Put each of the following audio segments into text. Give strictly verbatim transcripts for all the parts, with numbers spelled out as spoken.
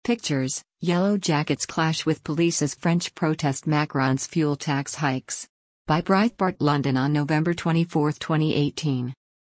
Pictures: Yellow Jackets clash with police as French protest Macron's fuel tax hikes. By Breitbart London on November twenty-fourth, twenty eighteen.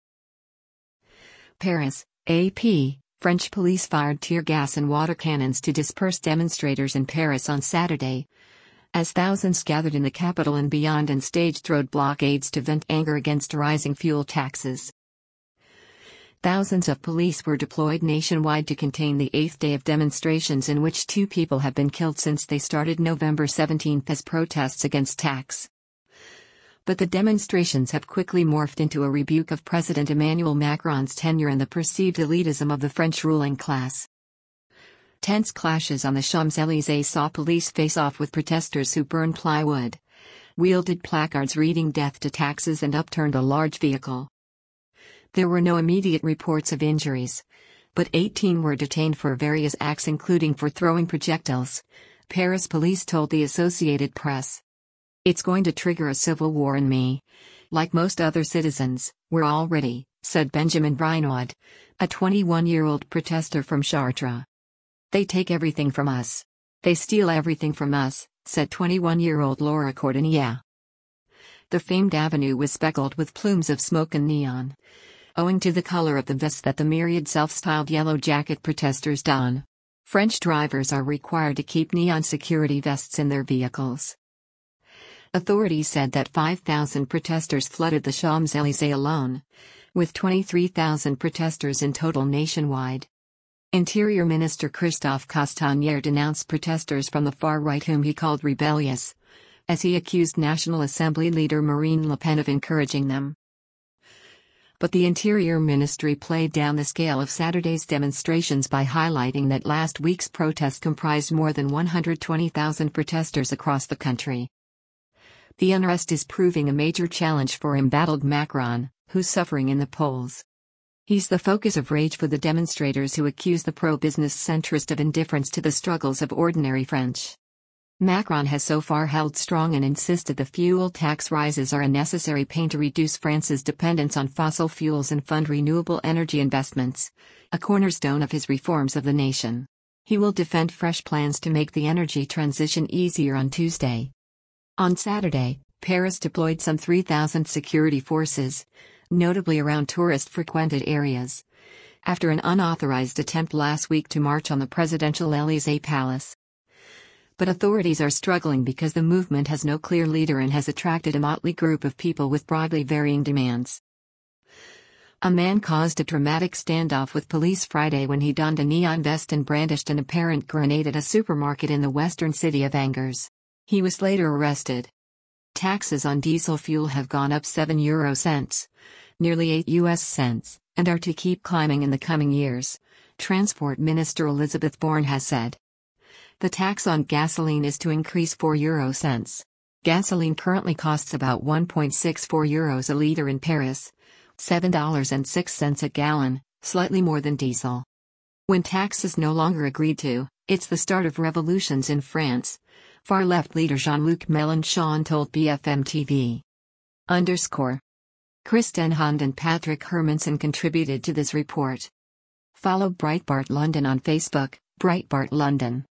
Paris, A P. French police fired tear gas and water cannons to disperse demonstrators in Paris on Saturday, as thousands gathered in the capital and beyond and staged road blockades to vent anger against rising fuel taxes. Thousands of police were deployed nationwide to contain the eighth day of demonstrations, in which two people have been killed since they started November seventeenth as protests against tax. But the demonstrations have quickly morphed into a rebuke of President Emmanuel Macron's tenure and the perceived elitism of the French ruling class. Tense clashes on the Champs-Élysées saw police face off with protesters who burned plywood, wielded placards reading "Death to Taxes," and upturned a large vehicle. There were no immediate reports of injuries, but eighteen were detained for various acts, including for throwing projectiles, Paris police told the Associated Press. "It's going to trigger a civil war in me. Like most other citizens, we're all ready," said Benjamin Brinaud, a twenty-one-year-old protester from Chartres. "They take everything from us. They steal everything from us," said twenty-one-year-old Laura Cordonnier. The famed avenue was speckled with plumes of smoke and neon, owing to the color of the vests that the myriad self-styled yellow jacket protesters don. French drivers are required to keep neon security vests in their vehicles. Authorities said that five thousand protesters flooded the Champs-Élysées alone, with twenty-three thousand protesters in total nationwide. Interior Minister Christophe Castaner denounced protesters from the far right whom he called rebellious, as he accused National Assembly leader Marine Le Pen of encouraging them. But the Interior Ministry played down the scale of Saturday's demonstrations by highlighting that last week's protest comprised more than one hundred twenty thousand protesters across the country. The unrest is proving a major challenge for embattled Macron, who's suffering in the polls. He's the focus of rage for the demonstrators who accuse the pro-business centrist of indifference to the struggles of ordinary French. Macron has so far held strong and insisted the fuel tax rises are a necessary pain to reduce France's dependence on fossil fuels and fund renewable energy investments, a cornerstone of his reforms of the nation. He will defend fresh plans to make the energy transition easier on Tuesday. On Saturday, Paris deployed some three thousand security forces, notably around tourist-frequented areas, after an unauthorized attempt last week to march on the presidential Élysée Palace. But authorities are struggling because the movement has no clear leader and has attracted a motley group of people with broadly varying demands. A man caused a dramatic standoff with police Friday when he donned a neon vest and brandished an apparent grenade at a supermarket in the western city of Angers. He was later arrested. Taxes on diesel fuel have gone up seven euro cents, nearly eight U S cents, and are to keep climbing in the coming years, Transport Minister Elizabeth Borne has said. The tax on gasoline is to increase four euro cents. Gasoline currently costs about one point six four euros a litre in Paris, seven dollars and six cents a gallon, slightly more than diesel. When tax is no longer agreed to, it's the start of revolutions in France, far-left leader Jean-Luc Mélenchon told B F M T V. Underscore. Chris Denhond and Patrick Hermanson contributed to this report. Follow Breitbart London on Facebook, Breitbart London.